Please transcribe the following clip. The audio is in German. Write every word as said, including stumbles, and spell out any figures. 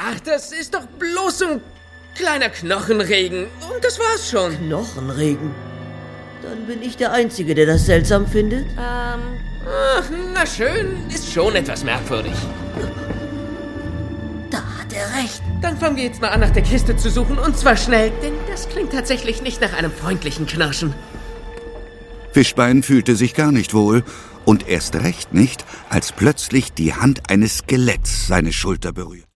Ach, das ist doch bloß so ein kleiner Knochenregen. Und das war's schon. Knochenregen? Dann bin ich der Einzige, der das seltsam findet? Ähm, ach, na schön, ist schon etwas merkwürdig. Da hat er recht. Dann fangen wir jetzt mal an, nach der Kiste zu suchen. Und zwar schnell, denn das klingt tatsächlich nicht nach einem freundlichen Knirschen. Fischbein fühlte sich gar nicht wohl. Und erst recht nicht, als plötzlich die Hand eines Skeletts seine Schulter berührt.